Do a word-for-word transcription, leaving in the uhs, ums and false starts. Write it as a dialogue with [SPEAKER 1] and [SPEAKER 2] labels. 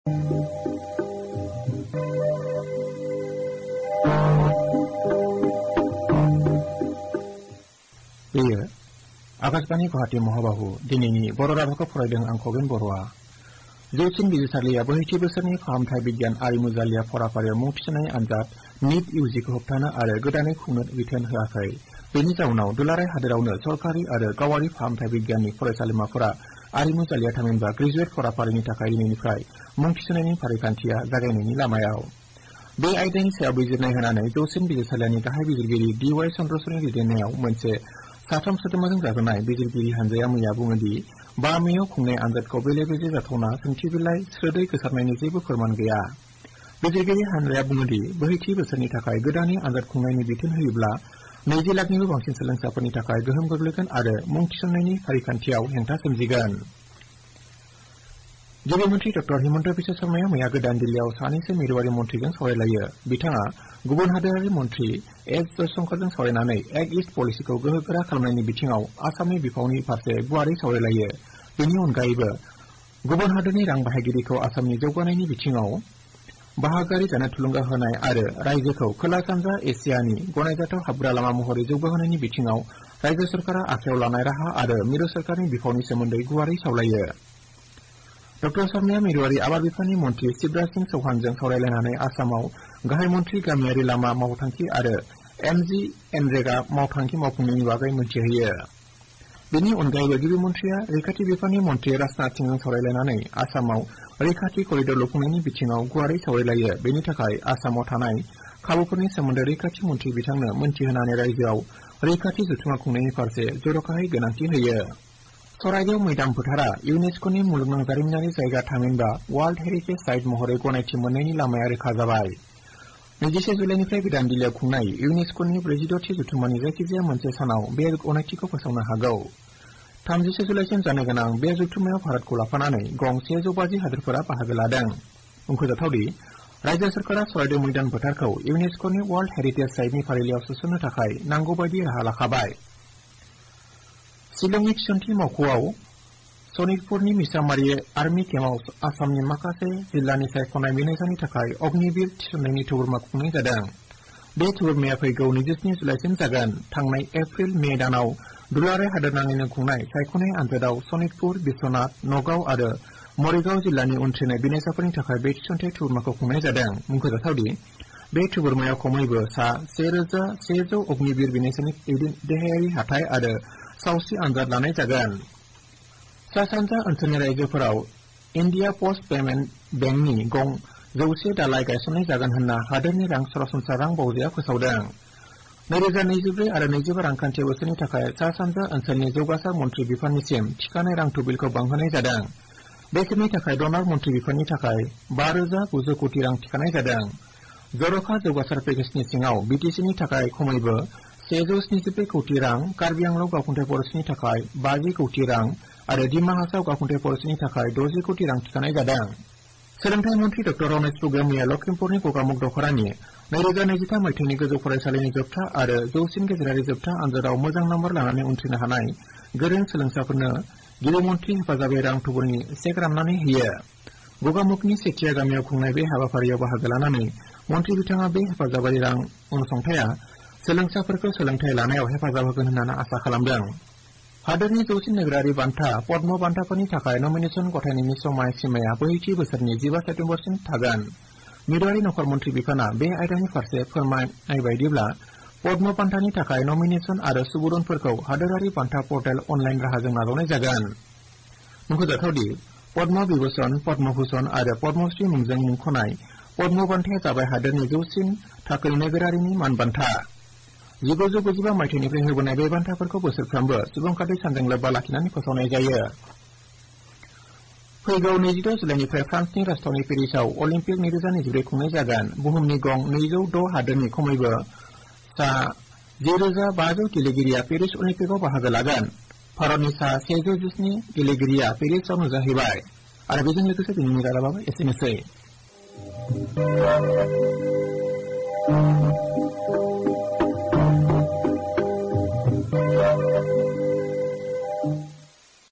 [SPEAKER 1] बेयो आकाशबाणी गुवाहाटी महाबाहु दिनैनि बर' रावखौ फरायदों आं खगेन बर'आ। जौसिन बिजिरसालिया बोहैथि बोसोरनि फाहामथाय बिगियान आरिमु जालिया फराफारियाव मुं थिसननाय आनजाद निट इउजिखौ होबथानो आरो गोदानै खुंनो बिथोन होआखै। बेनि जाउनाव दुलाराय हादोरावनो सरकारि आरो गावारि फाहामथाय बिगियाननि फरायसालिमाफोरा आरिमु जालिया थामहिनबा ग्रेजुवेट फराफारिनि थाखाय दिनैनिफ्राय मुं थिसननायनि फारिखान्थिया जागायनायनि लामायाव। बे आयदानि सायाव बिजिरनाय होनानै जौसिन बिजिरसालिनि गाहाय बिजिरगिरि डि वाइ चन्द्रचूड़नि दैदेननायाव मोनसे साथाम सोद्रोमाजों जागायनाय बिजिरगिरि हानजाया मैया बुङोदि बा मेयाव खुंनाय आनजादखौ बेले बेजे जाथावना सोंथि बिलाइ स्रोदै गोसारनायनि जेबो फोरमान गैया। बिजिरगिरि हानजाया बुङोदि बोहैथि बोसोरनि थाखाय गोदानै आनजाद खुंनायनि बिथोन होयोब्ला नैजि लाखनिबो बांसिन सोलोंसाफोरनि थाखाय गोहोम गोग्लैगोन आरो मुं थिसननायनि फारिखान्थियाव हेंथा सोमजिगोन। गिबि मन्थ्रि डक्टर हिमन्त बिश्व शर्माया मैया गोदान दिल्लीयाव सानैसो मिरुआरि मन्थ्रिजों सावरायलायो। बिथाङा गुबुन हादोरारि मन्थ्रि एस जयशंकरजों सावरायनानै एक्ट इस्ट पलिसिखौ गोहोगोरा खालामनायनि बिथिङाव आसामनि बिफावनि फारसे गुवारै सावरायलायो। बेनि अनगायैबो गुबुन हादोरनि रां बाहायगिरिखौ आसामनि जौगानायनि बिथिङाव बाहागोआरि जानो थुलुंगा होनाय आरो रायजोखौ खोला सानजा एसियानि गनायजाथाव हाबग्रा लामा महरै जौगाहोनायनि बिथिङाव रायजो सरकारा आखायाव लानाय राहा आरो मिरु सरकारनि बिफावनि सोमोन्दै गुवारै सावरायो। डक्टर शर्माया मिरुआरि आबाद बिफाननि मन्थ्रि शिवराज सिंह चौहानजों सावरायलायनानै आसामाव गाहाय मन्थ्रि गामियारि लामा मावथांखि आरो एमजि एनरेगा मावथांखि मावफुंनायनि बागै मोनथिहोयो। बेनि अनगायैबो गिबि मन्थ्रिया रैखाथि बिफाननि मन्थ्रि राजनाथ सिंहजों सावरायलायनानै आसामाव रैखाथि करिडर लुफुंनायनि बिथिङाव गुवारै सावरायलायो। बेनि थाखाय आसामाव थानाय खाबुफोरनि सोमोन्दै रैखाथि मन्थ्रि बिथांनो मोनथिहोनानै रायजोआव रैखाथि जथुम्मा खुंनायनि फारसे जर'खायै गोनांथि होयो। चराइदेव मैदाम फोथारा इउनेस्क'नि मुलुगनां जारिमिनारि जायगा थामहिनबा वर्ल्ड हेरिटेज साइट महरै गनायथि मोननायनि लामाया रोखा जाबाय। नैजिसे जुलाइनिफ्राय गोदान दिल्लीयाव खुंनाय इउनेस्क'नि ब्रैजिद'थि जथुम्मानि जायखिजाया मोनसे सानाव बे गनायथिखौ फोसावनो हागौ। थामजिसे जुलाइसिम जानो गोनां बे जथुम्मायाव भारतखौ लाफानानै गं सेजौ बाजि हादोरफोरा बाहागो लादों। मुंख'जाथावदि रायजो सरकारा चराइदेव मैदान फोथारखौ इउनेस्क'नि वर्ल्ड हेरिटेज साइटनि फारिलाइयाव सोसननो थाखाय नांगौ बायदि राहा लाखाबाय। शिलंनि थिसनथि मावख'आव सनितपुरनि मिसामारि आर्मि केम्पआव आसामनि माखासे जिल्लानि सायख'नाय मिनायसानि थाखाय अग्निवीर थिसननायनि थुबुरमा खुंनाय जादों। बे थुबुरमाया फैगौ नैजिस्नि जुलाइसिम जागोन। थांनाय एप्रिल मे दानाव दुलाराय हादोरनाङैनो खुंनाय सायख'नाय आनजादाव सनितपुर, बिश्वनाथ, नगाव आरो मरिगाव जिल्लानि उनथ्रिनाय बिनायसाफोरनि थाखाय बे थिसनथाय थुबुरमाखौ खुंनाय जादों। मुंख'जाथावदि बे थुबुरमायाव खमैबो सा से रोजा सेजौ अग्निवीर बिनायसानि देहायारि हाथाय आरो सावस्रि आनजाद लानाय जागोन। सा सानजा ओनसोलनि रायजोफोराव इन्डिया पोस्ट पेमेन्ट बेंकनि गं जौसे दालाय गायसननाय जागोन होनना हादोरनि रां सरासनस्रा रां बावजाया फोसावदों। नैरोजा नैजिब्रै आरो नैजिबा रांखान्थि बोसोरनि थाखाय सा सानजा ओनसोलनि जौगासार मन्थ्रि बिफाननिसिम थिखानाय रां थुबिलखौ बांहोनाय जादों। बे खेबनि थाखाय डनार मन्थ्रि बिफाननि थाखाय बा रोजा गुजौ कोटि रां थिखानाय जादों। जर'खा जौगासार पेकेजनि सिङाव बिटिसिनि थाखाय खमैबो सेजौ स्निजिब्रै कौटि रां, कार्बि आंलं गावखुंथाय फरेस्टनि थाखाय बाजि कौटि रां आरो डिमा हासाव गावखुंथाय फरेस्टनि थाखाय द'जि कौटि रां थिखानाय जादों। सोलोंथाइ मन्थ्रि डक्टर रमेश पुगआ मैया लखिमपुरनि गगामुख दख'रानि नैरोजा नैजिथाम मायथाइनि गोजौ फरायसालिनि जोबथा आरो जौसिन गेजेरारि जोबथा आनजादाव मोजां नम्बर लानानै उनथ्रिनो हानाय गोरों सोलोंसाफोरनो गिबि मन्थ्रि हेफाजाबारि रां थुबुरनि चेक राननानै होयो। गगामुखनि सेथिया गामियाव खुंनाय बे हाबाफारियाव बाहागो लानानै मन्थ्रि बिथाङा बे हेफाजाबारि रां अनसुंथाया सोलोंसाफोरखौ सोलोंथाइ लानायाव हेफाजाब होगोन होनना आसा खालामदों। हादोरनि जौसिन नोगोरारि बान्था पद्म बान्थाफोरनि थाखाय नमिनेसन गथायनायनि समाय सिमाया बोहैथि बोसोरनि जिबा सेप्तेम्बरसिम थागोन। मिरुआरि नखर मन्थ्रि बिफाना बे आयदानि फारसे फोरमायनाय बायदिब्ला पद्म बान्थानि थाखाय नमिनेसन आरो सुबुरुनफोरखौ हादोरारि बान्था पर्टेल अनलाइन राहाजों नाजावनाय जागोन। मुंख'जाथावदि पद्म विभूषण, पद्म भूषण आरो पद्मश्री मुंजों मुंख'नाय पद्म बान्थाया जाबाय हादोरनि जौसिन थाखोनि नोगोरारिनि मान बान्था। जिगुजौ गुजिबा मायथाइनिफ्राय होबोनाय बे बान्थाफोरखौ बोसोरफ्रोमबो सुबुंखान्थि सानजों लोब्बा लाखिनानै फोसावनाय जायो। फैगौ नैजिद' जुलाइनिफ्राय फ्रान्सनि राजथावनि पेरिसआव अलिम्पिक नैरोजा नैजिब्रै खुंनाय जागोन। बुहुमनि गं नैजौ द' हादोरनि खमैबो सा जिरोजा बाजौ गेलेगिरिया पेरिस अलिम्पिकआव बाहागो लागोन। भारतनि सा सेजौ जिस्नि गेलेगिरिया पेरिसआव नुजाहैबाय। आरो बेजों लोगोसे दिनैनि रादाबाबो एसेनोसै।